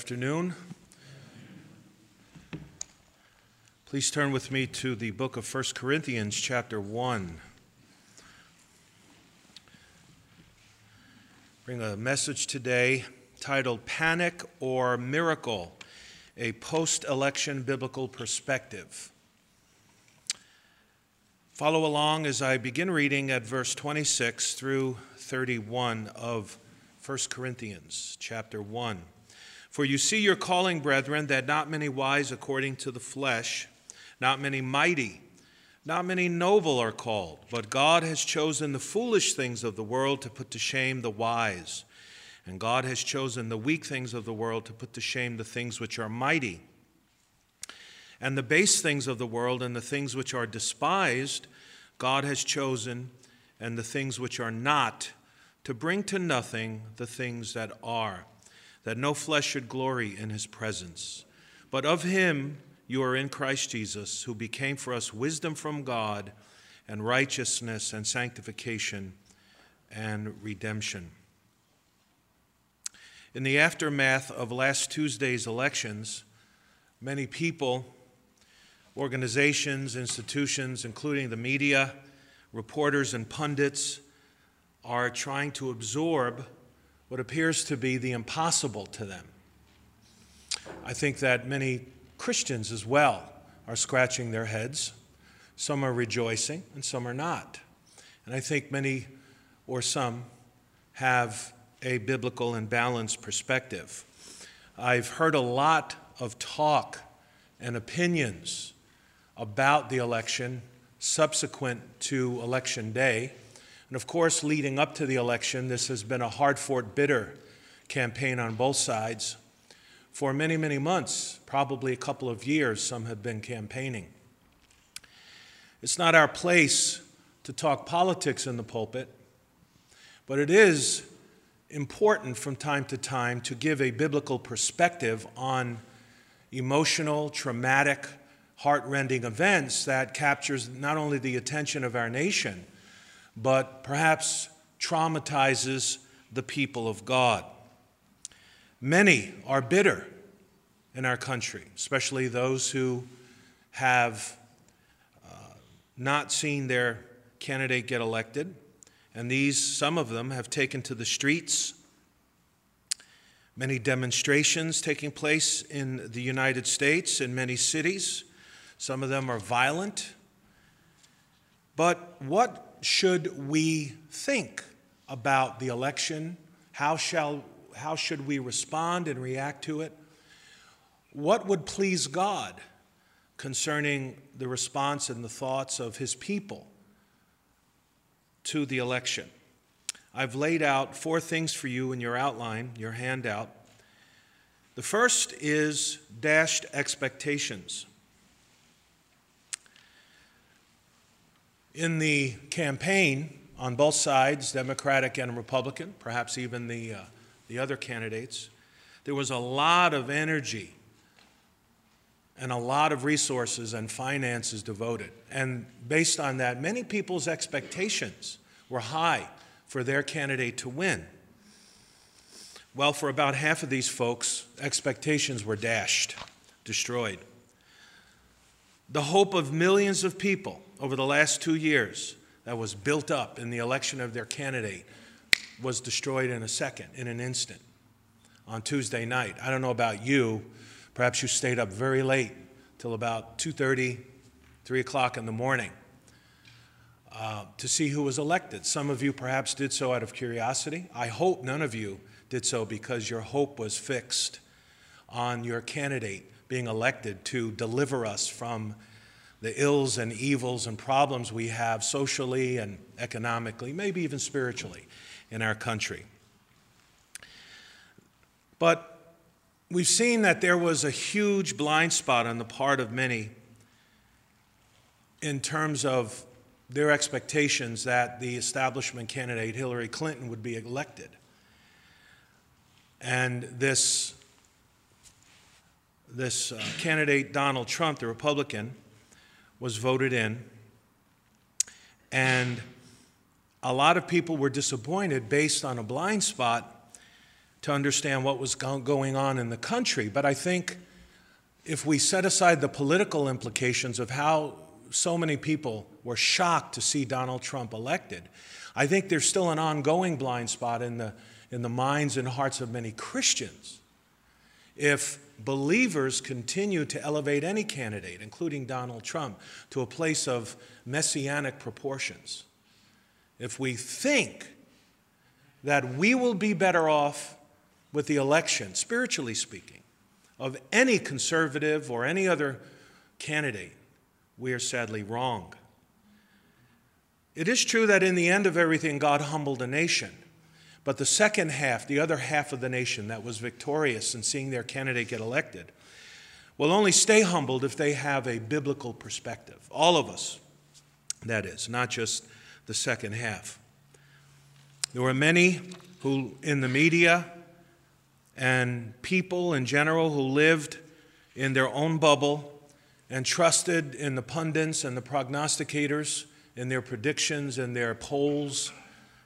afternoon. Please turn with me to the book of 1 Corinthians, chapter 1. Bring a message today titled Panic or Miracle, a post-election biblical perspective. Follow along as I begin reading at verse 26 through 31 of 1 Corinthians, chapter 1. For you see your calling, brethren, that not many wise according to the flesh, not many mighty, not many noble are called, but God has chosen the foolish things of the world to put to shame the wise. And God has chosen the weak things of the world to put to shame the things which are mighty. And the base things of the world and the things which are despised, God has chosen, and the things which are not, to bring to nothing the things that are, that no flesh should glory in his presence. But of him you are in Christ Jesus, who became for us wisdom from God, and righteousness and sanctification and redemption. In the aftermath of last Tuesday's elections, many people, organizations, institutions, including the media, reporters, and pundits, are trying to absorb what appears to be the impossible to them. I think that many Christians as well are scratching their heads. Some are rejoicing and some are not. And I think many or some have a biblical and balanced perspective. I've heard a lot of talk and opinions about the election subsequent to Election Day. And of course, leading up to the election, this has been a hard-fought, bitter campaign on both sides. For many, many months, probably a couple of years, some have been campaigning. It's not our place to talk politics in the pulpit, but it is important from time to time to give a biblical perspective on emotional, traumatic, heart-rending events that captures not only the attention of our nation, but perhaps traumatizes the people of God. Many are bitter in our country, especially those who have not seen their candidate get elected. And some of them have taken to the streets. Many demonstrations taking place in the United States, in many cities. Some of them are violent. But what should we think about the election? How should we respond and react to it? What would please God concerning the response and the thoughts of his people to the election? I've laid out 4 things for you in your outline, your handout. The first is dashed expectations. In the campaign on both sides, Democratic and Republican, perhaps even the other candidates, there was a lot of energy and a lot of resources and finances devoted. And based on that, many people's expectations were high for their candidate to win. Well, for about half of these folks, expectations were dashed, destroyed. The hope of millions of people over the last 2 years that was built up in the election of their candidate was destroyed in a second, in an instant, on Tuesday night. I don't know about you. Perhaps you stayed up very late, till about 2:30, 3 o'clock in the morning, to see who was elected. Some of you perhaps did so out of curiosity. I hope none of you did so because your hope was fixed on your candidate being elected to deliver us from the ills and evils and problems we have socially and economically, maybe even spiritually, in our country. But we've seen that there was a huge blind spot on the part of many in terms of their expectations that the establishment candidate, Hillary Clinton, would be elected. And this candidate, Donald Trump, the Republican, was voted in. And a lot of people were disappointed based on a blind spot to understand what was going on in the country. But I think if we set aside the political implications of how so many people were shocked to see Donald Trump elected, I think there's still an ongoing blind spot in the minds and hearts of many Christians. If believers continue to elevate any candidate, including Donald Trump, to a place of messianic proportions, if we think that we will be better off with the election, spiritually speaking, of any conservative or any other candidate, we are sadly wrong. It is true that in the end of everything, God humbled a nation. But the second half, the other half of the nation that was victorious in seeing their candidate get elected, will only stay humbled if they have a biblical perspective. All of us, that is, not just the second half. There were many who, in the media and people in general, who lived in their own bubble and trusted in the pundits and the prognosticators, in their predictions and their polls,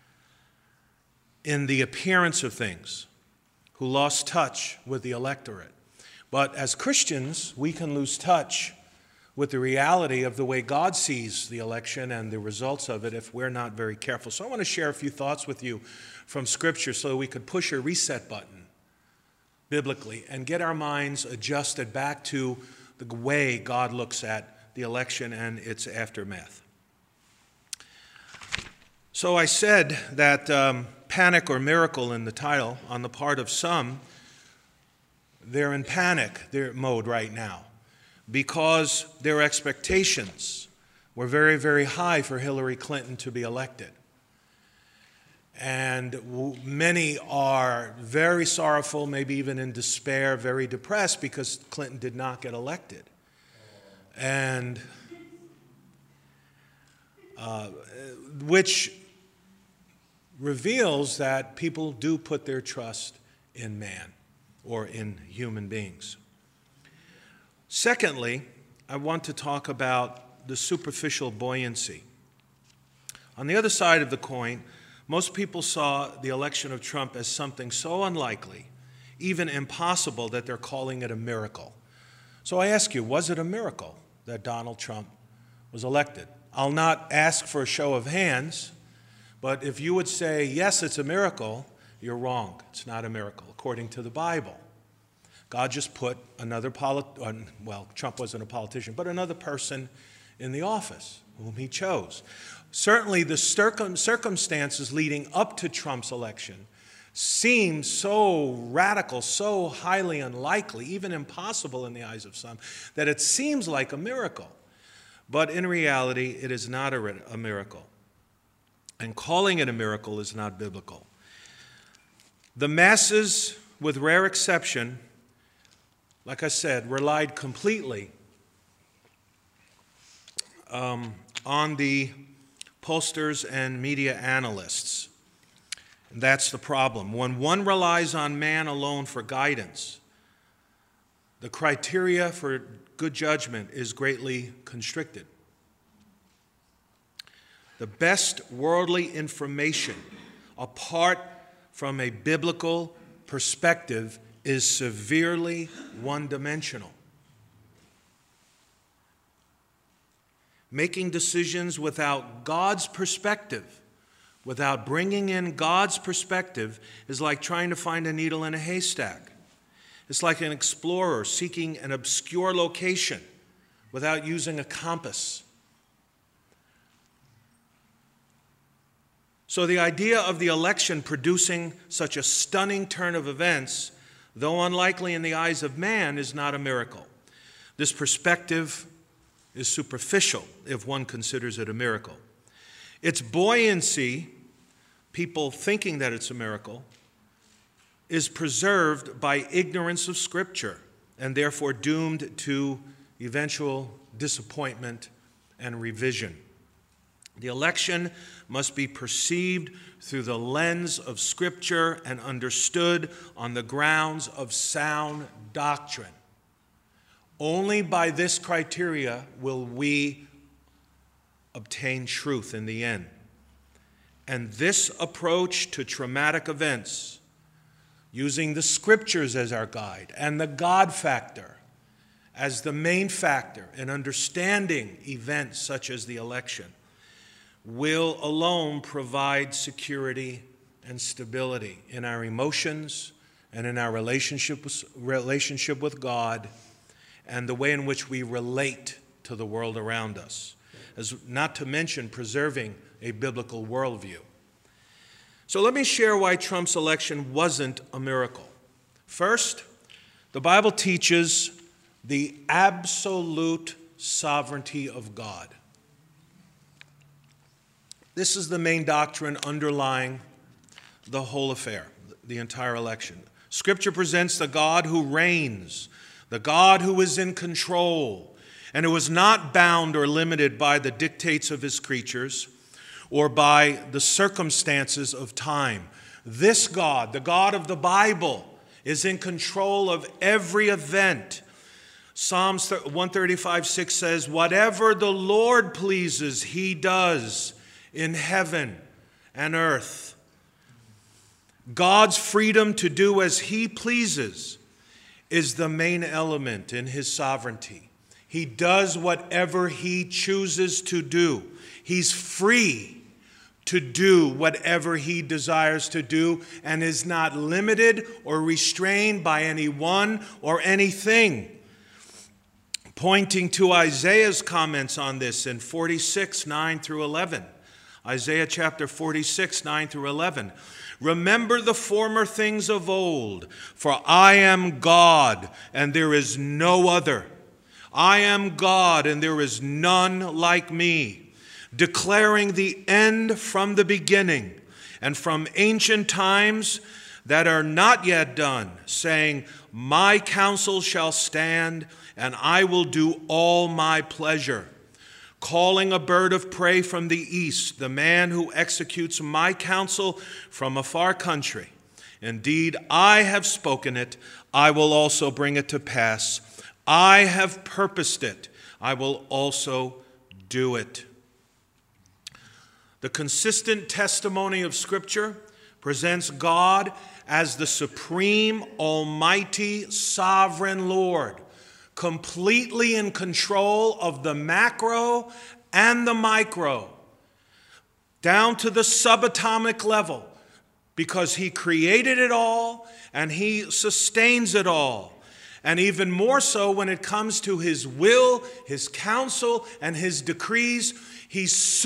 in the appearance of things, who lost touch with the electorate. But as Christians, we can lose touch with the reality of the way God sees the election and the results of it if we're not very careful. So I want to share a few thoughts with you from Scripture so that we could push a reset button biblically and get our minds adjusted back to the way God looks at the election and its aftermath. So I said that panic or miracle in the title on the part of some. They're in panic mode right now because their expectations were very, very high for Hillary Clinton to be elected. And many are very sorrowful, maybe even in despair, very depressed because Clinton did not get elected. And which reveals that people do put their trust in man or in human beings. Secondly, I want to talk about the superficial buoyancy. On the other side of the coin, most people saw the election of Trump as something so unlikely, even impossible, that they're calling it a miracle. So I ask you, was it a miracle that Donald Trump was elected? I'll not ask for a show of hands, but if you would say, yes, it's a miracle, you're wrong. It's not a miracle, according to the Bible. God just put another Trump wasn't a politician, but another person in the office whom he chose. Certainly the circumstances leading up to Trump's election seem so radical, so highly unlikely, even impossible in the eyes of some, that it seems like a miracle. But in reality, it is not a miracle. And calling it a miracle is not biblical. The masses, with rare exception, like I said, relied completely on the pollsters and media analysts. And that's the problem. When one relies on man alone for guidance, the criteria for good judgment is greatly constricted. The best worldly information, apart from a biblical perspective, is severely one-dimensional. Making decisions without God's perspective, without bringing in God's perspective, is like trying to find a needle in a haystack. It's like an explorer seeking an obscure location without using a compass. So the idea of the election producing such a stunning turn of events, though unlikely in the eyes of man, is not a miracle. This perspective is superficial if one considers it a miracle. Its buoyancy, people thinking that it's a miracle, is preserved by ignorance of Scripture and therefore doomed to eventual disappointment and revision. The election must be perceived through the lens of Scripture and understood on the grounds of sound doctrine. Only by this criteria will we obtain truth in the end. And this approach to traumatic events using the Scriptures as our guide and the God factor as the main factor in understanding events such as the election, will alone provide security and stability in our emotions and in our relationship with God and the way in which we relate to the world around us, as not to mention preserving a biblical worldview. So let me share why Trump's election wasn't a miracle. First, the Bible teaches the absolute sovereignty of God. This is the main doctrine underlying the whole affair, the entire election. Scripture presents the God who reigns, the God who is in control, and who is not bound or limited by the dictates of his creatures or by the circumstances of time. This God, the God of the Bible, is in control of every event. Psalms 135:6 says, "Whatever the Lord pleases, he does in heaven and earth." God's freedom to do as he pleases is the main element in his sovereignty. He does whatever he chooses to do. He's free to do whatever he desires to do and is not limited or restrained by anyone or anything. Pointing to Isaiah's comments on this in 46:9 through 11. Isaiah chapter 46, 9 through 11. "Remember the former things of old, for I am God, and there is no other. I am God, and there is none like me, declaring the end from the beginning, and from ancient times that are not yet done, saying, My counsel shall stand, and I will do all my pleasure. Calling a bird of prey from the east, the man who executes my counsel from a far country. Indeed, I have spoken it, I will also bring it to pass. I have purposed it, I will also do it." The consistent testimony of Scripture presents God as the supreme, almighty, sovereign Lord, completely in control of the macro and the micro, down to the subatomic level, because he created it all and he sustains it all. And even more so when it comes to his will, his counsel, and his decrees, he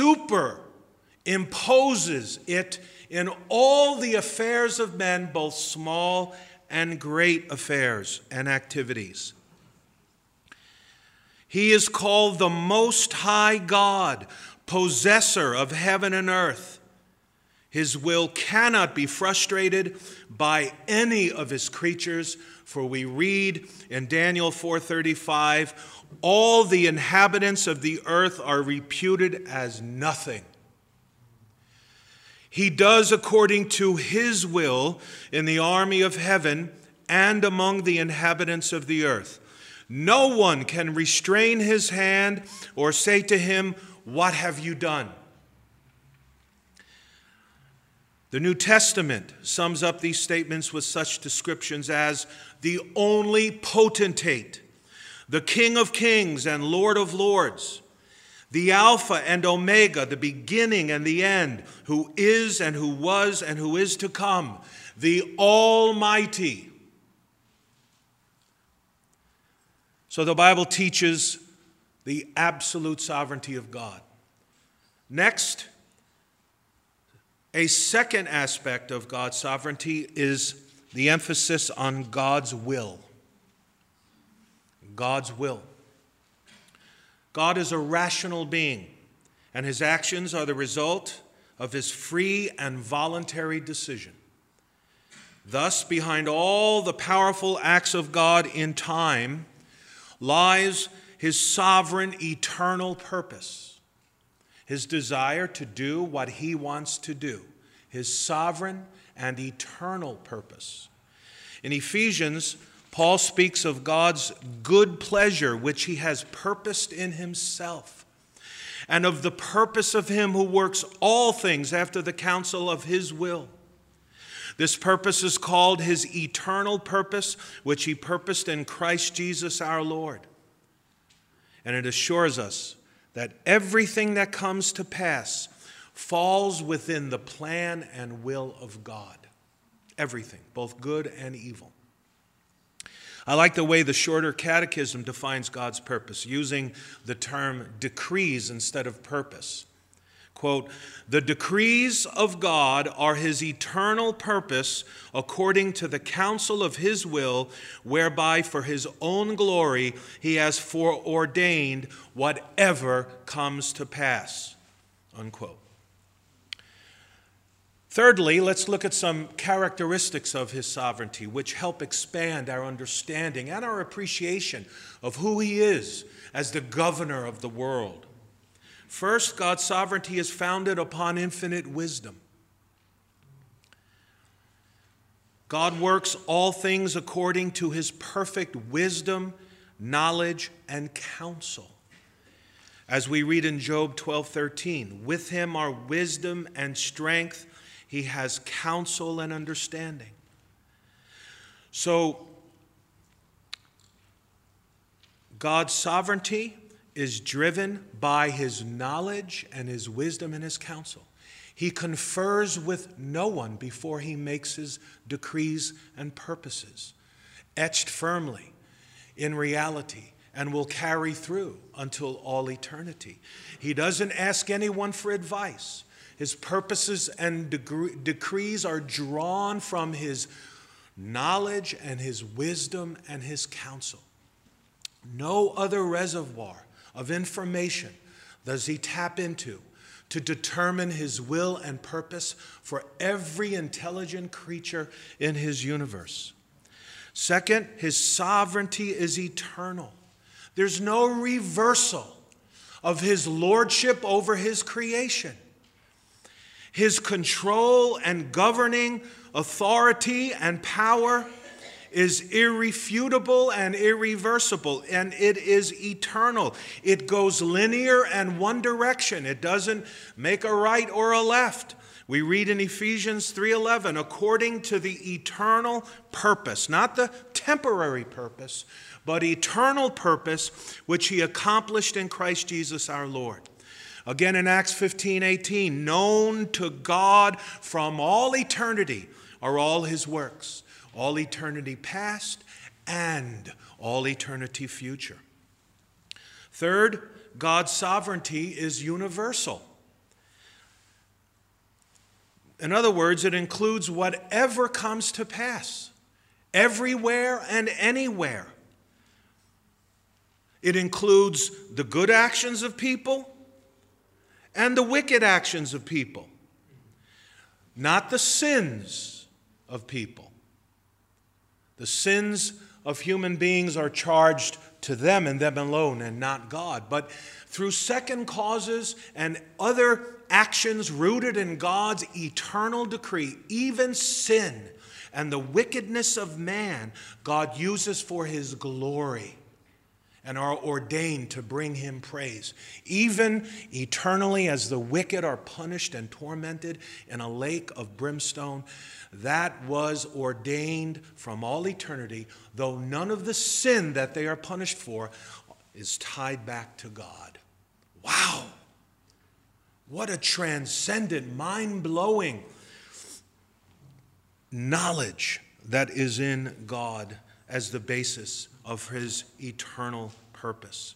superimposes it in all the affairs of men, both small and great affairs and activities. He is called the Most High God, possessor of heaven and earth. His will cannot be frustrated by any of his creatures, for we read in Daniel 4:35, "All the inhabitants of the earth are reputed as nothing." He does according to his will in the army of heaven and among the inhabitants of the earth. No one can restrain his hand or say to him, "What have you done?" The New Testament sums up these statements with such descriptions as the only potentate, the King of kings and Lord of lords, the Alpha and Omega, the beginning and the end, who is and who was and who is to come, the Almighty. So the Bible teaches the absolute sovereignty of God. Next, a second aspect of God's sovereignty is the emphasis on God's will. God's will. God is a rational being, and his actions are the result of his free and voluntary decision. Thus, behind all the powerful acts of God in time lies his sovereign eternal purpose, his desire to do what he wants to do, his sovereign and eternal purpose. In Ephesians, Paul speaks of God's good pleasure, which he has purposed in himself, and of the purpose of him who works all things after the counsel of his will. This purpose is called his eternal purpose, which he purposed in Christ Jesus our Lord. And it assures us that everything that comes to pass falls within the plan and will of God. Everything, both good and evil. I like the way the Shorter Catechism defines God's purpose, using the term decrees instead of purpose. Quote, "The decrees of God are his eternal purpose according to the counsel of his will, whereby for his own glory he has foreordained whatever comes to pass." Unquote. Thirdly, let's look at some characteristics of his sovereignty which help expand our understanding and our appreciation of who he is as the governor of the world. First, God's sovereignty is founded upon infinite wisdom. God works all things according to his perfect wisdom, knowledge, and counsel. As we read in Job 12:13, with him are wisdom and strength. He has counsel and understanding. So, God's sovereignty is driven by his knowledge and his wisdom and his counsel. He confers with no one before he makes his decrees and purposes, etched firmly in reality, and will carry through until all eternity. He doesn't ask anyone for advice. His purposes and decrees are drawn from his knowledge and his wisdom and his counsel. No other reservoir of information does he tap into to determine his will and purpose for every intelligent creature in his universe. Second, his sovereignty is eternal. There's no reversal of his lordship over his creation. His control and governing authority and power is irrefutable and irreversible, and it is eternal. It goes linear and one direction. It doesn't make a right or a left. We read in Ephesians 3:11, according to the eternal purpose, not the temporary purpose, but eternal purpose, which he accomplished in Christ Jesus our Lord. Again in Acts 15:18, known to God from all eternity are all his works, all eternity past and all eternity future. Third, God's sovereignty is universal. In other words, it includes whatever comes to pass, everywhere and anywhere. It includes the good actions of people and the wicked actions of people, not the sins of people. The sins of human beings are charged to them and them alone and not God. But through second causes and other actions rooted in God's eternal decree, even sin and the wickedness of man, God uses for his glory and are ordained to bring him praise. Even eternally as the wicked are punished and tormented in a lake of brimstone, that was ordained from all eternity, though none of the sin that they are punished for is tied back to God. Wow! What a transcendent, mind-blowing knowledge that is in God as the basis of his eternal purpose.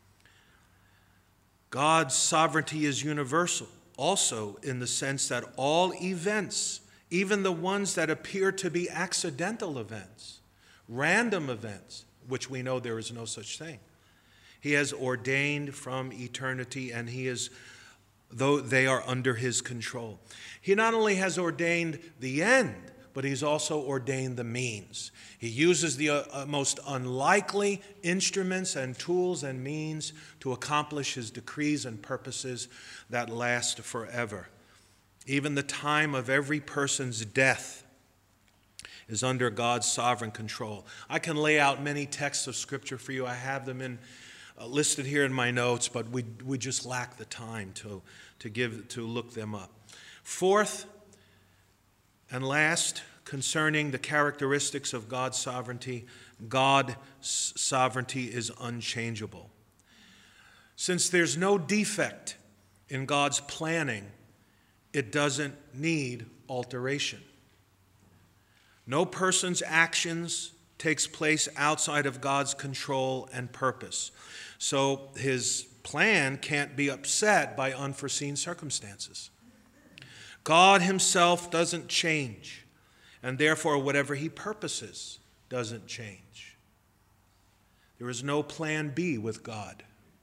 God's sovereignty is universal, also in the sense that all events, even the ones that appear to be accidental events, random events, which we know there is no such thing, he has ordained from eternity, and he is, though they are under his control. He not only has ordained the end, but he's also ordained the means. He uses the most unlikely instruments and tools and means to accomplish his decrees and purposes that last forever. Even the time of every person's death is under God's sovereign control. I can lay out many texts of Scripture for you. I have them listed here in my notes, but we just lack the time to look them up. Fourth, And last, concerning the characteristics of God's sovereignty is unchangeable. Since there's no defect in God's planning, it doesn't need alteration. No person's actions takes place outside of God's control and purpose. So his plan can't be upset by unforeseen circumstances. God himself doesn't change, and therefore whatever he purposes doesn't change. There is no plan B with God.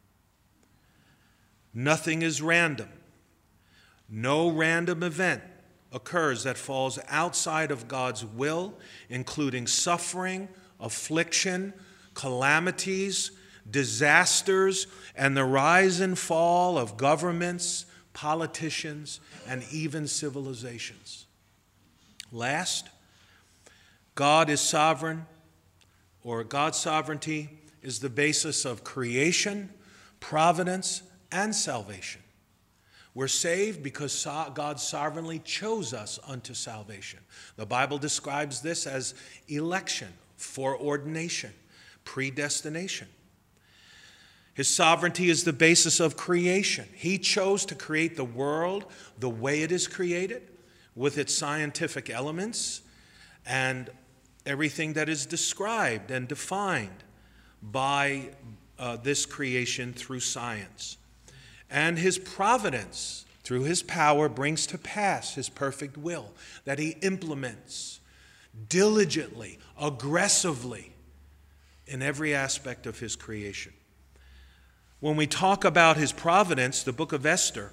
Nothing is random. No random event occurs that falls outside of God's will, including suffering, affliction, calamities, disasters, and the rise and fall of governments, politicians, and even civilizations. Last, God is sovereign, or God's sovereignty is the basis of creation, providence, and salvation. We're saved because God sovereignly chose us unto salvation. The Bible describes this as election, foreordination, predestination. His sovereignty is the basis of creation. He chose to create the world the way it is created, with its scientific elements and everything that is described and defined by this creation through science. And his providence, through his power, brings to pass his perfect will that he implements diligently, aggressively in every aspect of his creation. When we talk about his providence, the book of Esther,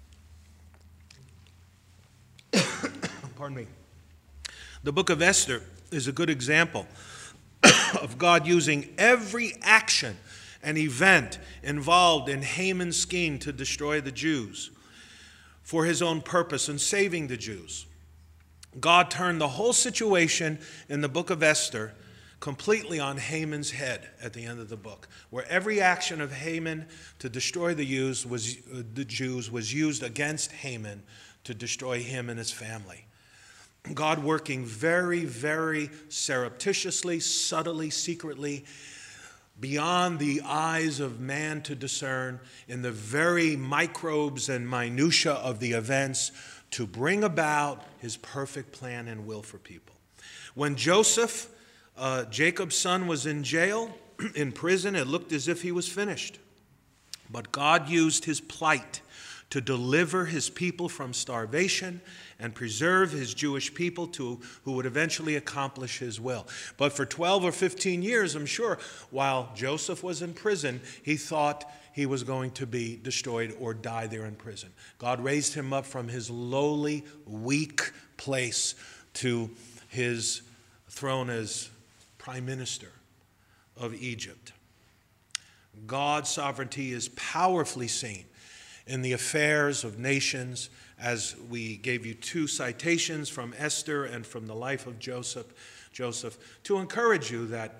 pardon me, the book of Esther is a good example of God using every action and event involved in Haman's scheme to destroy the Jews for his own purpose in saving the Jews. God turned the whole situation in the book of Esther completely on Haman's head at the end of the book, where every action of Haman to destroy the Jews was used against Haman to destroy him and his family. God working very, very surreptitiously, subtly, secretly, beyond the eyes of man to discern, in the very microbes and minutiae of the events, to bring about his perfect plan and will for people. When Joseph, Jacob's son, was in jail, in prison, it looked as if he was finished. But God used his plight to deliver his people from starvation and preserve his Jewish people who would eventually accomplish his will. But for 12 or 15 years, I'm sure, while Joseph was in prison, he thought he was going to be destroyed or die there in prison. God raised him up from his lowly, weak place to his throne as prime minister of Egypt. God's sovereignty is powerfully seen in the affairs of nations, as we gave you two citations from Esther and from the life of Joseph, to encourage you that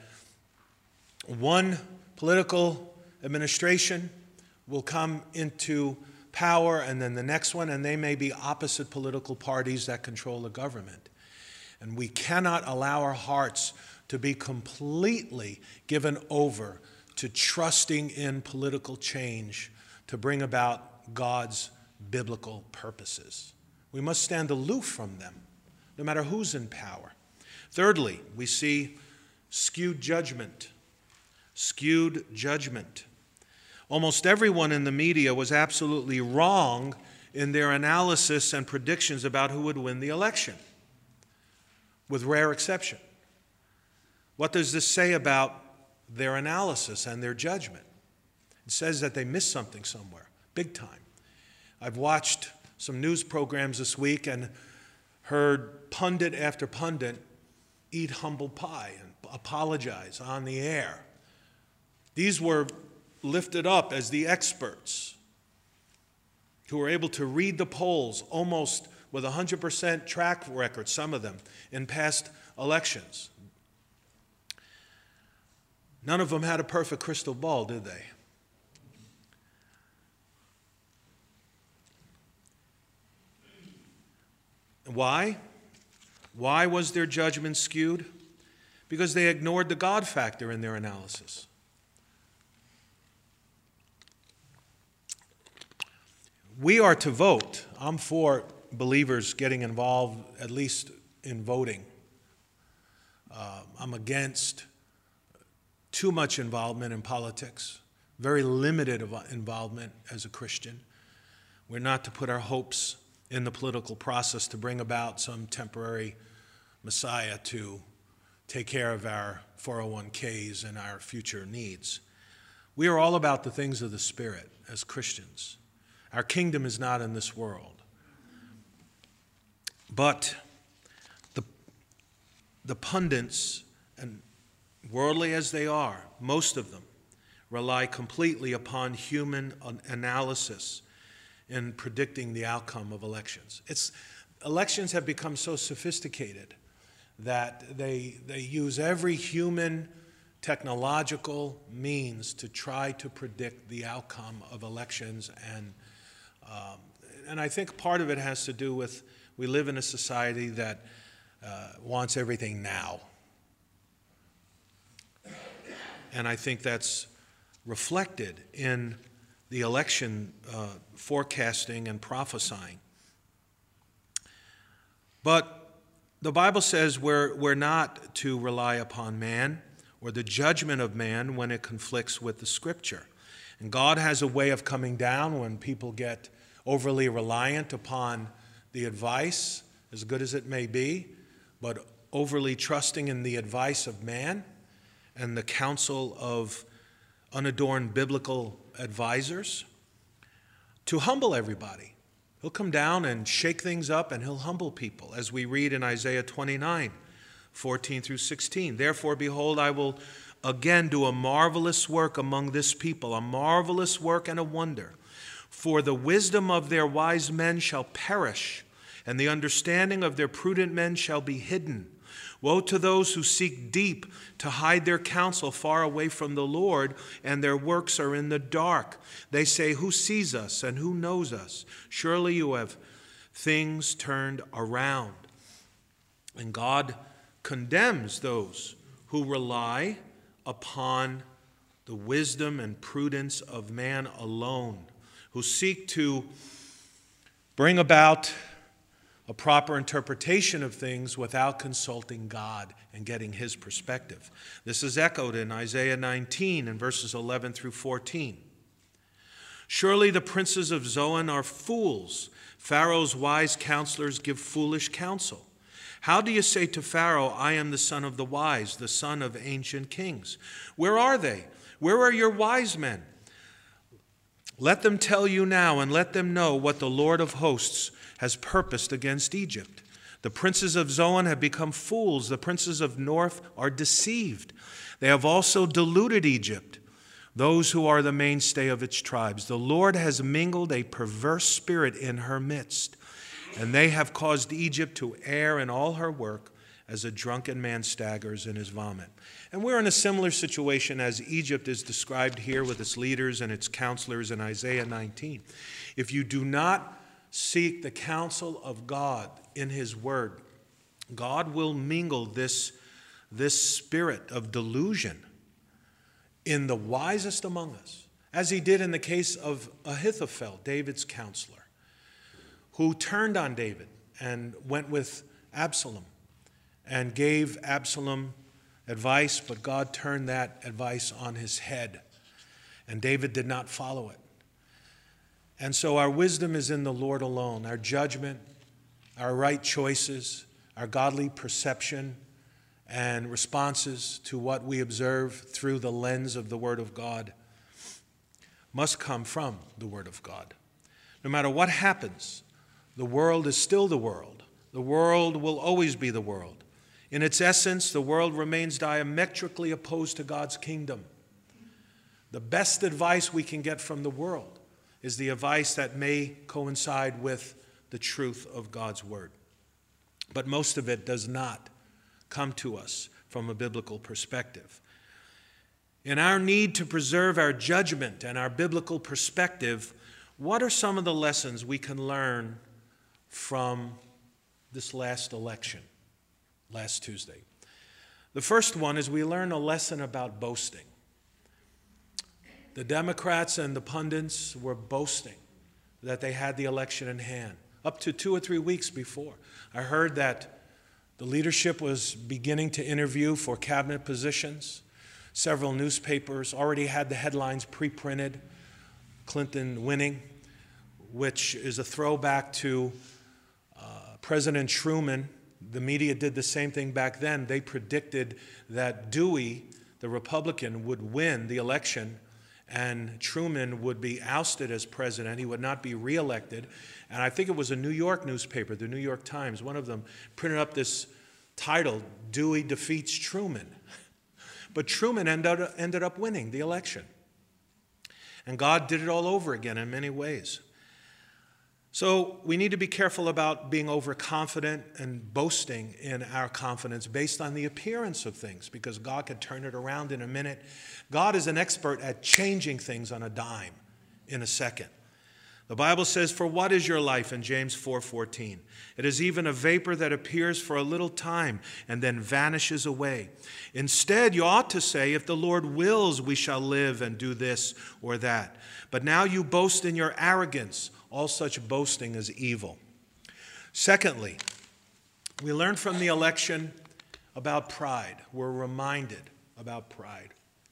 one political administration will come into power and then the next one, and they may be opposite political parties that control the government. And we cannot allow our hearts to be completely given over to trusting in political change to bring about God's biblical purposes. We must stand aloof from them, no matter who's in power. Thirdly, we see skewed judgment. Skewed judgment. Almost everyone in the media was absolutely wrong in their analysis and predictions about who would win the election, with rare exception. What does this say about their analysis and their judgment? It says that they missed something somewhere, big time. I've watched some news programs this week and heard pundit after pundit eat humble pie and apologize on the air. These were lifted up as the experts who were able to read the polls almost with 100% track record, some of them, in past elections. None of them had a perfect crystal ball, did they? Why? Why was their judgment skewed? Because they ignored the God factor in their analysis. We are to vote. I'm for believers getting involved, at least in voting. I'm against too much involvement in politics, very limited involvement as a Christian. We're not to put our hopes in the political process to bring about some temporary Messiah to take care of our 401ks and our future needs. We are all about the things of the Spirit as Christians. Our kingdom is not in this world. But the pundits, and worldly as they are, most of them rely completely upon human analysis in predicting the outcome of elections. Elections have become so sophisticated that they use every human technological means to try to predict the outcome of elections. And I think part of it has to do with we live in a society that wants everything now. And I think that's reflected in the election forecasting and prophesying. But the Bible says we're not to rely upon man or the judgment of man when it conflicts with the Scripture. And God has a way of coming down when people get overly reliant upon the advice, as good as it may be, but overly trusting in the advice of man and the counsel of unadorned biblical advisors to humble everybody. He'll come down and shake things up, and he'll humble people, as we read in Isaiah 29, 14 through 16. Therefore, behold, I will again do a marvelous work among this people, a marvelous work and a wonder. For the wisdom of their wise men shall perish, and the understanding of their prudent men shall be hidden. Woe to those who seek deep to hide their counsel far away from the Lord, and their works are in the dark. They say, who sees us and who knows us? Surely you have things turned around. And God condemns those who rely upon the wisdom and prudence of man alone, who seek to bring about a proper interpretation of things without consulting God and getting his perspective. This is echoed in Isaiah 19 and verses 11 through 14. Surely the princes of Zoan are fools. Pharaoh's wise counselors give foolish counsel. How do you say to Pharaoh, I am the son of the wise, the son of ancient kings? Where are they? Where are your wise men? Let them tell you now, and let them know what the Lord of hosts has purposed against Egypt. The princes of Zoan have become fools. The princes of North are deceived. They have also deluded Egypt, those who are the mainstay of its tribes. The Lord has mingled a perverse spirit in her midst, and they have caused Egypt to err in all her work as a drunken man staggers in his vomit. And we're in a similar situation as Egypt is described here with its leaders and its counselors in Isaiah 19. If you do not seek the counsel of God in his word, God will mingle this spirit of delusion in the wisest among us, as he did in the case of Ahithophel, David's counselor, who turned on David and went with Absalom and gave Absalom advice, but God turned that advice on his head, and David did not follow it. And so our wisdom is in the Lord alone. Our judgment, our right choices, our godly perception and responses to what we observe through the lens of the Word of God must come from the Word of God. No matter what happens, the world is still the world. The world will always be the world. In its essence, the world remains diametrically opposed to God's kingdom. The best advice we can get from the world is the advice that may coincide with the truth of God's word. But most of it does not come to us from a biblical perspective. In our need to preserve our judgment and our biblical perspective, what are some of the lessons we can learn from this last election? last Tuesday. The first one is we learn a lesson about boasting. The Democrats and the pundits were boasting that they had the election in hand. Up to 2 or 3 weeks before, I heard that the leadership was beginning to interview for cabinet positions. Several newspapers already had the headlines pre-printed, Clinton winning, which is a throwback to President Truman. The media did the same thing back then. They predicted that Dewey, the Republican, would win the election and Truman would be ousted as president. He would not be reelected. And I think it was a New York newspaper, the New York Times, one of them printed up this title, Dewey Defeats Truman. But Truman ended up winning the election. And God did it all over again in many ways. So we need to be careful about being overconfident and boasting in our confidence based on the appearance of things, because God can turn it around in a minute. God is an expert at changing things on a dime in a second. The Bible says, "For what is your life?" in James 4:14. "It is even a vapor that appears for a little time and then vanishes away. Instead, you ought to say, if the Lord wills, we shall live and do this or that. But now you boast in your arrogance. All such boasting is evil." Secondly, we learn from the election about pride. We're reminded about pride.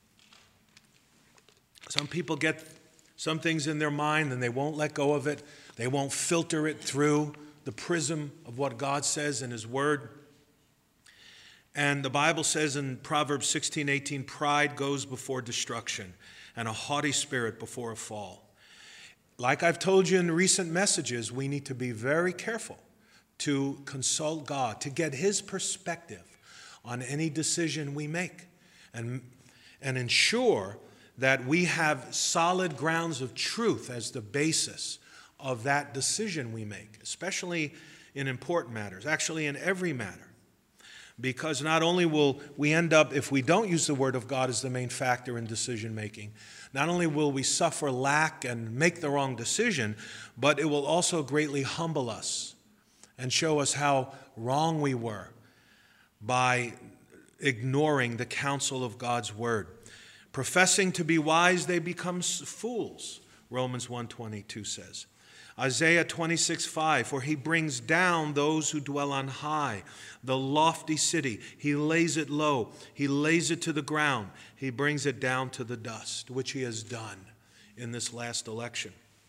Some people get some things in their mind and they won't let go of it. They won't filter it through the prism of what God says in His Word. And the Bible says in Proverbs 16:18, "Pride goes before destruction, and a haughty spirit before a fall." Like I've told you in recent messages, we need to be very careful to consult God, to get His perspective on any decision we make, and ensure that we have solid grounds of truth as the basis of that decision we make, especially in important matters, actually in every matter. Because not only will we end up, if we don't use the Word of God as the main factor in decision making, not only will we suffer lack and make the wrong decision, but it will also greatly humble us and show us how wrong we were by ignoring the counsel of God's Word. Professing to be wise, they become fools, Romans 1:22 says. Isaiah 26:5, "For He brings down those who dwell on high, the lofty city. He lays it low. He lays it to the ground. He brings it down to the dust," which He has done in this last election.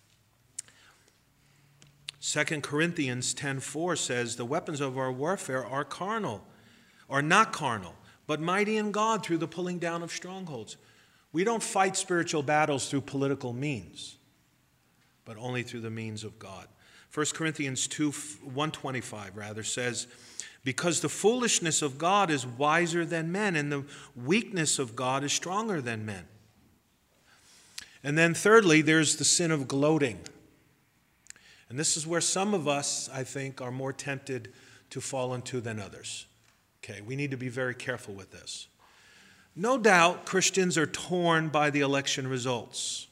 2 Corinthians 10:4 says, "The weapons of our warfare are not carnal, but mighty in God through the pulling down of strongholds." We don't fight spiritual battles through political means, but only through the means of God. 1 Corinthians 1:25 says, "Because the foolishness of God is wiser than men, and the weakness of God is stronger than men." And then thirdly, there's the sin of gloating. And this is where some of us, I think, are more tempted to fall into than others. Okay, we need to be very careful with this. No doubt Christians are torn by the election results.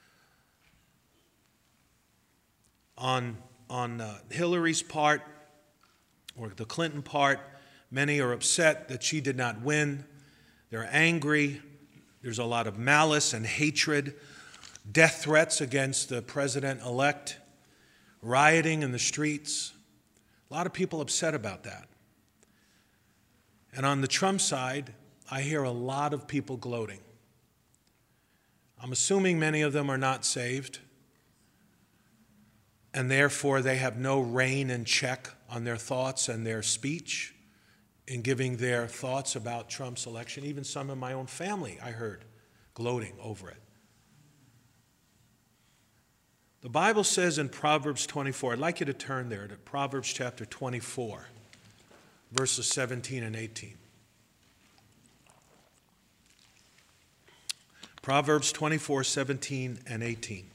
On Hillary's part, or the Clinton part, many are upset that she did not win. They're angry. There's a lot of malice and hatred, death threats against the president-elect, rioting in the streets. A lot of people upset about that. And on the Trump side, I hear a lot of people gloating. I'm assuming many of them are not saved, and therefore they have no rein and check on their thoughts and their speech in giving their thoughts about Trump's election. Even some in my own family, I heard, gloating over it. The Bible says in Proverbs 24, I'd like you to turn there to Proverbs chapter 24, verses 17 and 18. Proverbs 24, 17 and 18.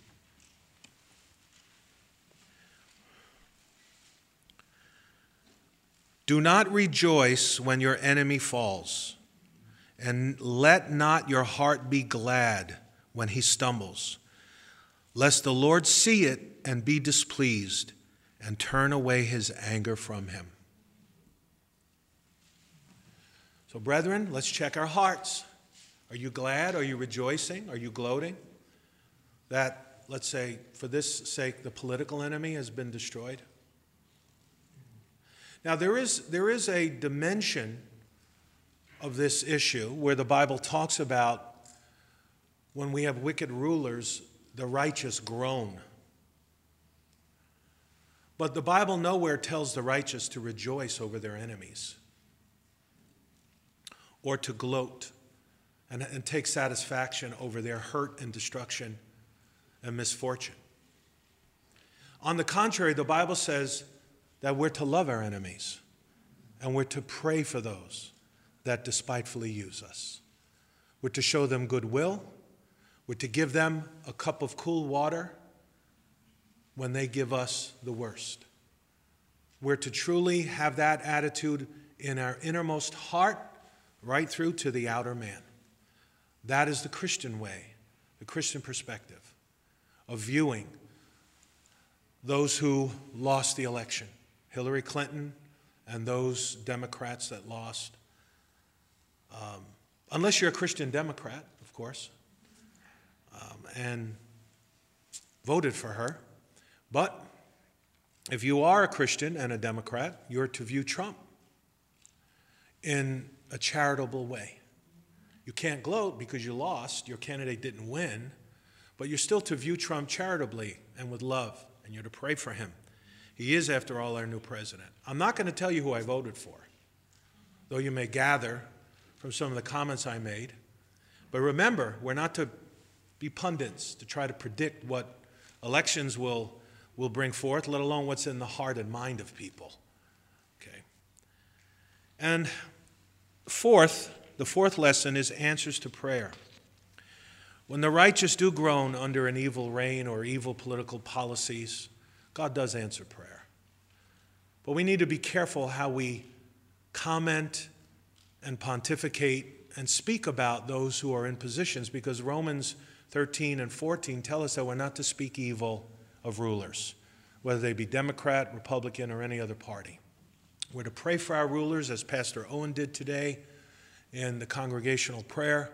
"Do not rejoice when your enemy falls, and let not your heart be glad when he stumbles, lest the Lord see it and be displeased and turn away His anger from him." So, brethren, let's check our hearts. Are you glad? Are you rejoicing? Are you gloating that, let's say, for this sake, the political enemy has been destroyed? Now, there is a dimension of this issue where the Bible talks about when we have wicked rulers, the righteous groan. But the Bible nowhere tells the righteous to rejoice over their enemies or to gloat and take satisfaction over their hurt and destruction and misfortune. On the contrary, the Bible says that we're to love our enemies and we're to pray for those that despitefully use us. We're to show them goodwill. We're to give them a cup of cool water when they give us the worst. We're to truly have that attitude in our innermost heart right through to the outer man. That is the Christian way, the Christian perspective of viewing those who lost the election, Hillary Clinton and those Democrats that lost. Unless you're a Christian Democrat, of course, and voted for her. But if you are a Christian and a Democrat, you're to view Trump in a charitable way. You can't gloat because you lost, your candidate didn't win, but you're still to view Trump charitably and with love, and you're to pray for him. He is, after all, our new president. I'm not going to tell you who I voted for, though you may gather from some of the comments I made. But remember, we're not to be pundits to try to predict what elections will bring forth, let alone what's in the heart and mind of people. Okay. And the fourth lesson is answers to prayer. When the righteous do groan under an evil reign or evil political policies, God does answer prayer. But we need to be careful how we comment and pontificate and speak about those who are in positions, because Romans 13 and 14 tell us that we're not to speak evil of rulers, whether they be Democrat, Republican, or any other party. We're to pray for our rulers, as Pastor Owen did today in the congregational prayer.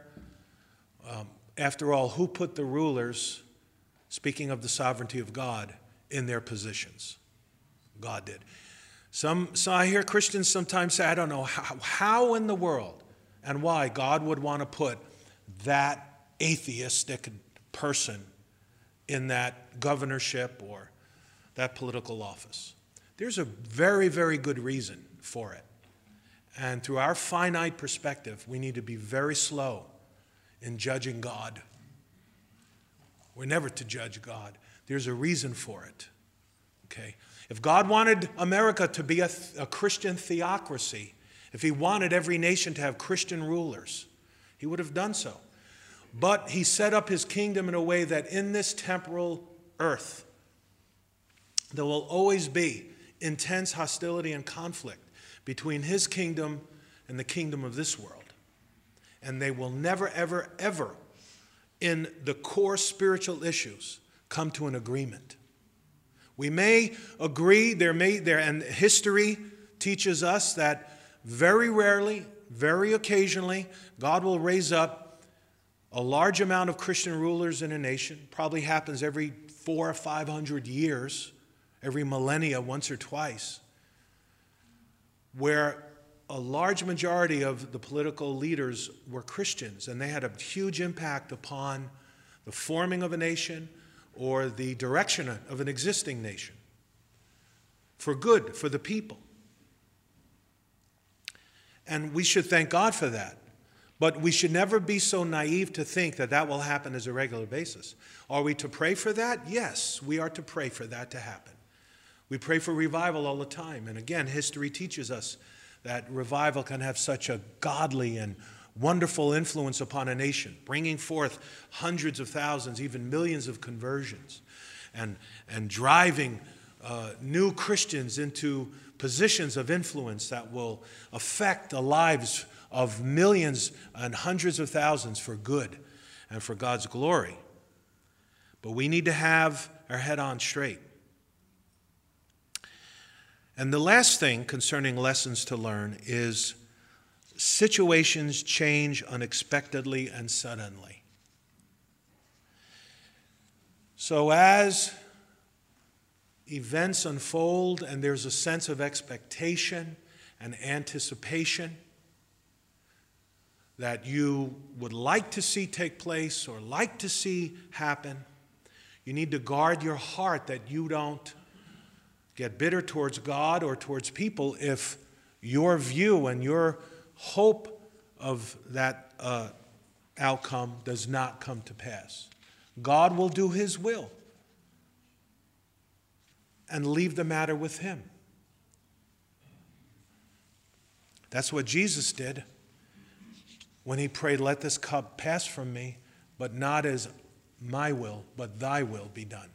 After all, who put the rulers, speaking of the sovereignty of God, in their positions? God did. So I hear Christians sometimes say, I don't know how in the world and why God would want to put that atheistic person in that governorship or that political office. There's a very, very good reason for it. And through our finite perspective, we need to be very slow in judging God. We're never to judge God. There's a reason for it. Okay? If God wanted America to be a Christian theocracy, if he wanted every nation to have Christian rulers, he would have done so. But he set up his kingdom in a way that in this temporal earth, there will always be intense hostility and conflict between his kingdom and the kingdom of this world. And they will never, ever, ever, in the core spiritual issues, come to an agreement. We may agree, and history teaches us that very rarely, very occasionally, God will raise up a large amount of Christian rulers in a nation. Probably happens every 400 or 500 years, every millennia, once or twice, where a large majority of the political leaders were Christians, and they had a huge impact upon the forming of a nation or the direction of an existing nation for good, for the people. And we should thank God for that. But we should never be so naive to think that that will happen as a regular basis. Are we to pray for that? Yes, we are to pray for that to happen. We pray for revival all the time. And again, history teaches us that revival can have such a godly and wonderful influence upon a nation, bringing forth hundreds of thousands, even millions of conversions, and driving new Christians into positions of influence that will affect the lives of millions and hundreds of thousands for good and for God's glory. But we need to have our head on straight. And the last thing concerning lessons to learn is situations change unexpectedly and suddenly. So as events unfold and there's a sense of expectation and anticipation that you would like to see take place or like to see happen, you need to guard your heart that you don't get bitter towards God or towards people if your view and your hope of that outcome does not come to pass. God will do His will and leave the matter with Him. That's what Jesus did when He prayed, "Let this cup pass from me, but not as my will, but thy will be done."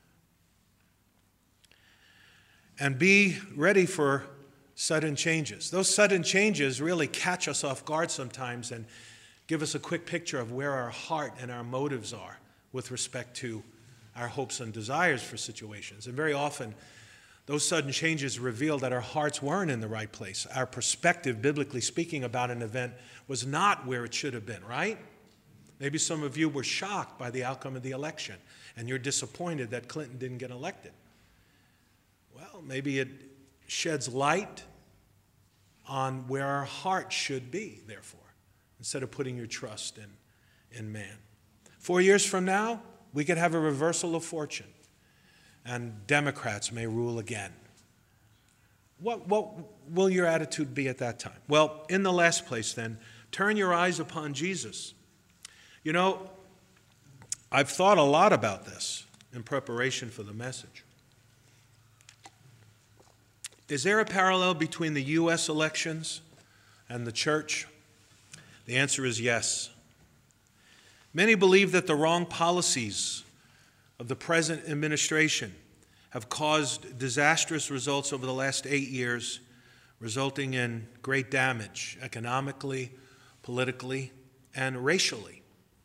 And be ready for sudden changes. Those sudden changes really catch us off guard sometimes and give us a quick picture of where our heart and our motives are with respect to our hopes and desires for situations. And very often, those sudden changes reveal that our hearts weren't in the right place. Our perspective, biblically speaking, about an event was not where it should have been, right? Maybe some of you were shocked by the outcome of the election, and you're disappointed that Clinton didn't get elected. Well, maybe it sheds light on where our heart should be, therefore, instead of putting your trust in man. 4 years from now, we could have a reversal of fortune, and Democrats may rule again. What will your attitude be at that time? Well, in the last place, then, turn your eyes upon Jesus. You know, I've thought a lot about this in preparation for the message. Is there a parallel between the U.S. elections and the church? The answer is yes. Many believe that the wrong policies of the present administration have caused disastrous results over the last 8 years, resulting in great damage economically, politically, and racially.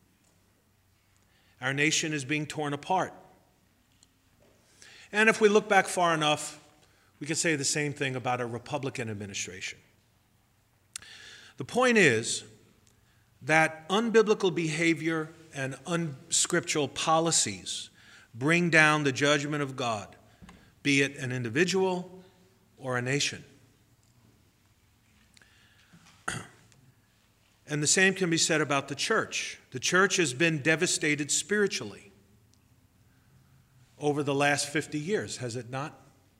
Our nation is being torn apart. And if we look back far enough, we could say the same thing about a Republican administration. The point is that unbiblical behavior and unscriptural policies bring down the judgment of God, be it an individual or a nation. And the same can be said about the church. The church has been devastated spiritually over the last 50 years, has it not?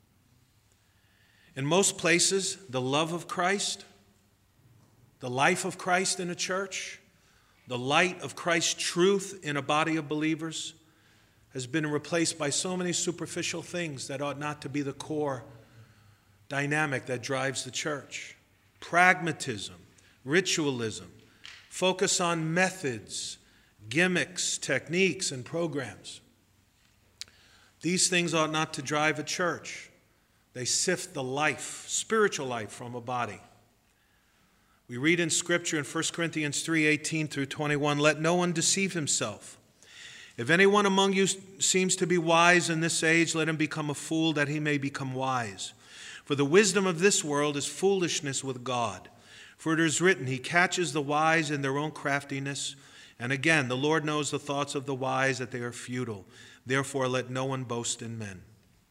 In most places, the love of Christ, the life of Christ in a church, the light of Christ's truth in a body of believers has been replaced by so many superficial things that ought not to be the core dynamic that drives the church. Pragmatism, ritualism, focus on methods, gimmicks, techniques, and programs. These things ought not to drive a church. They sift the life, spiritual life, from a body. We read in Scripture in 1 Corinthians 3:18 through 21, "Let no one deceive himself. If anyone among you seems to be wise in this age, let him become a fool that he may become wise. For the wisdom of this world is foolishness with God. For it is written, He catches the wise in their own craftiness. And again, the Lord knows the thoughts of the wise, that they are futile. Therefore, let no one boast in men."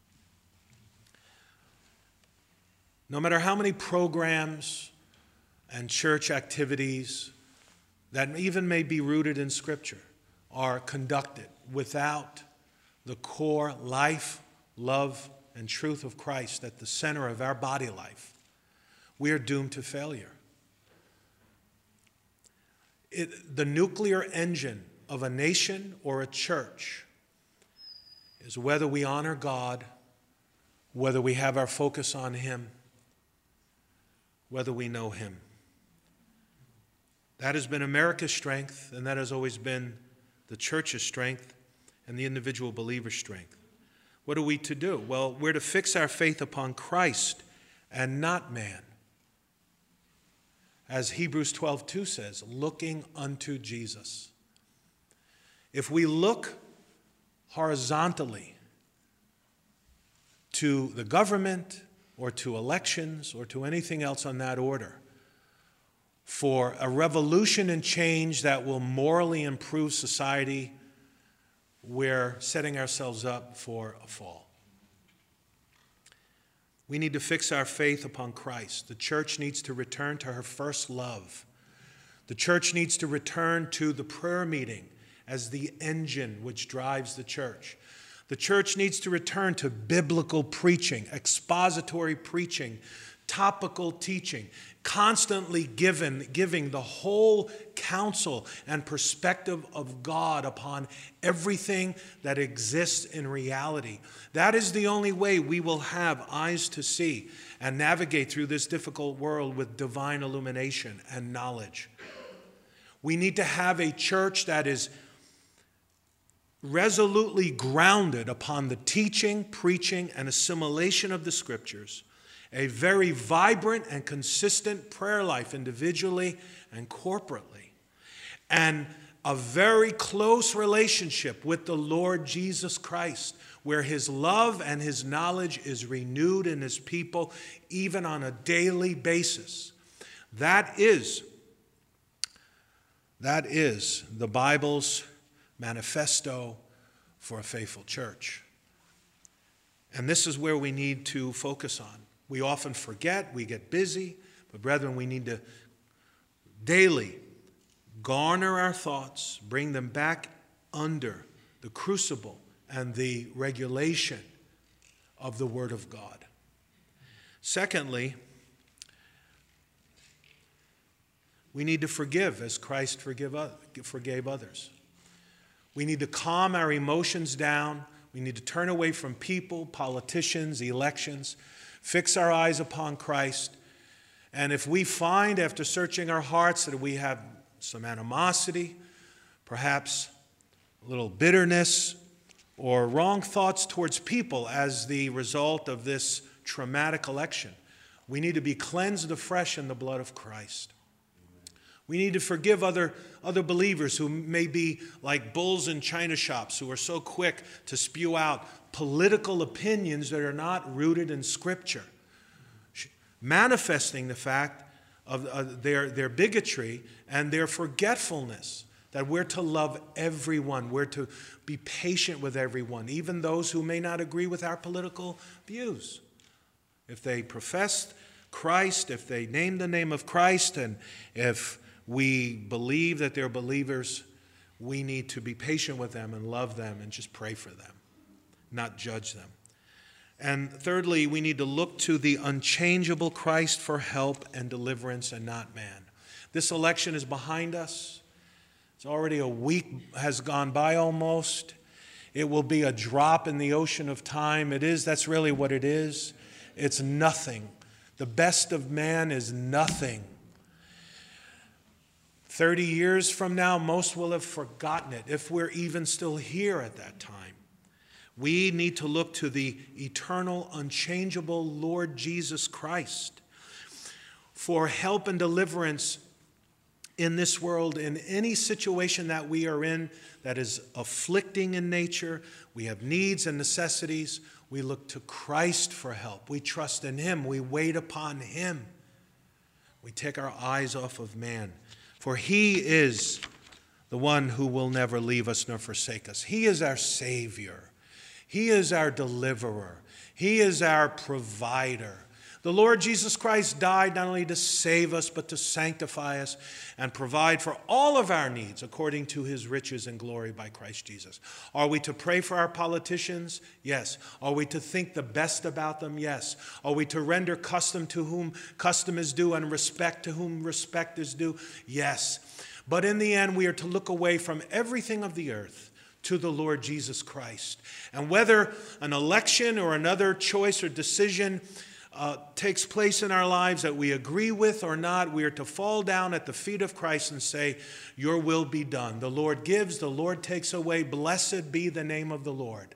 No matter how many programs and church activities that even may be rooted in Scripture are conducted without the core life, love, and truth of Christ at the center of our body life, we are doomed to failure. The nuclear engine of a nation or a church is whether we honor God, whether we have our focus on Him, whether we know Him. That has been America's strength, and that has always been the church's strength and the individual believer's strength. What are we to do? Well, we're to fix our faith upon Christ and not man. As Hebrews 12:2 says, looking unto Jesus. If we look horizontally to the government or to elections or to anything else on that order, for a revolution and change that will morally improve society, we're setting ourselves up for a fall. We need to fix our faith upon Christ. The church needs to return to her first love. The church needs to return to the prayer meeting as the engine which drives the church. The church needs to return to biblical preaching, expository preaching, topical teaching, constantly giving the whole counsel and perspective of God upon everything that exists in reality. That is the only way we will have eyes to see and navigate through this difficult world with divine illumination and knowledge. We need to have a church that is resolutely grounded upon the teaching, preaching, and assimilation of the Scriptures, a very vibrant and consistent prayer life individually and corporately, and a very close relationship with the Lord Jesus Christ, where his love and his knowledge is renewed in his people even on a daily basis. That is the Bible's manifesto for a faithful church. And this is where we need to focus on. We often forget, we get busy, but brethren, we need to daily garner our thoughts, bring them back under the crucible and the regulation of the Word of God. Secondly, we need to forgive as Christ forgave others. We need to calm our emotions down. We need to turn away from people, politicians, elections, fix our eyes upon Christ. And if we find, after searching our hearts, that we have some animosity, perhaps a little bitterness, or wrong thoughts towards people as the result of this traumatic election, we need to be cleansed afresh in the blood of Christ. We need to forgive other believers who may be like bulls in china shops, who are so quick to spew out political opinions that are not rooted in Scripture, manifesting the fact of their bigotry and their forgetfulness that we're to love everyone, we're to be patient with everyone, even those who may not agree with our political views. If they profess Christ, if they name the name of Christ, and if we believe that they're believers, we need to be patient with them and love them and just pray for them, not judge them. And thirdly, we need to look to the unchangeable Christ for help and deliverance and not man. This election is behind us. It's already a week has gone by almost. It will be a drop in the ocean of time. That's really what it is. It's nothing. The best of man is nothing. 30 years from now, most will have forgotten it, if we're even still here at that time. We need to look to the eternal, unchangeable Lord Jesus Christ for help and deliverance in this world, in any situation that we are in that is afflicting in nature. We have needs and necessities. We look to Christ for help. We trust in him. We wait upon him. We take our eyes off of man. For he is the one who will never leave us nor forsake us. He is our Savior. He is our deliverer. He is our provider. The Lord Jesus Christ died not only to save us, but to sanctify us and provide for all of our needs according to his riches and glory by Christ Jesus. Are we to pray for our politicians? Yes. Are we to think the best about them? Yes. Are we to render custom to whom custom is due and respect to whom respect is due? Yes. But in the end, we are to look away from everything of the earth to the Lord Jesus Christ. And whether an election or another choice or decision takes place in our lives that we agree with or not, we are to fall down at the feet of Christ and say, your will be done. The Lord gives, the Lord takes away. Blessed be the name of the Lord.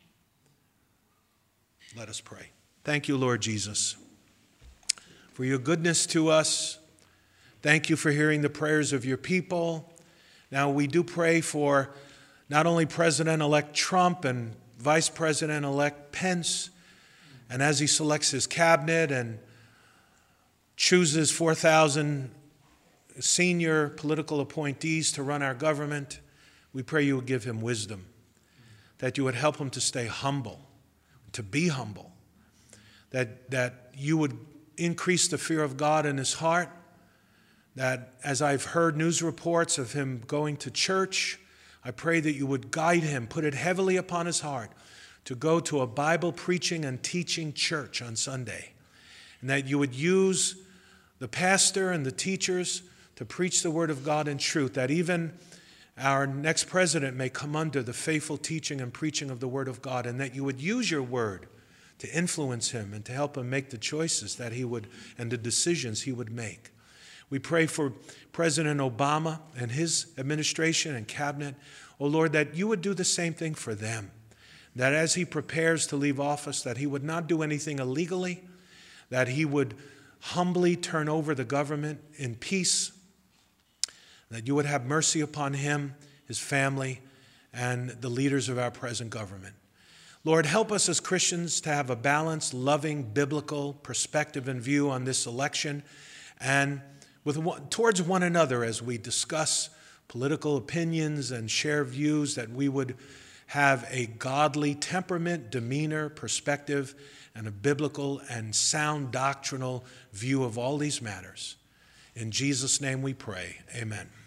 Let us pray. Thank you, Lord Jesus, for your goodness to us. Thank you for hearing the prayers of your people. Now we do pray for not only President-elect Trump and Vice President-elect Pence, and as he selects his cabinet and chooses 4,000 senior political appointees to run our government, we pray you would give him wisdom, that you would help him to stay humble, to be humble, that you would increase the fear of God in his heart, that as I've heard news reports of him going to church, I pray that you would guide him, put it heavily upon his heart to go to a Bible preaching and teaching church on Sunday, and that you would use the pastor and the teachers to preach the word of God in truth, that even our next president may come under the faithful teaching and preaching of the word of God, and that you would use your word to influence him and to help him make the choices that he would and the decisions he would make. We pray for President Obama and his administration and cabinet, oh Lord, that you would do the same thing for them, that as he prepares to leave office, that he would not do anything illegally, that he would humbly turn over the government in peace, that you would have mercy upon him, his family, and the leaders of our present government. Lord, help us as Christians to have a balanced, loving, biblical perspective and view on this election and towards one another as we discuss political opinions and share views, that we would have a godly temperament, demeanor, perspective, and a biblical and sound doctrinal view of all these matters. In Jesus' name we pray. Amen.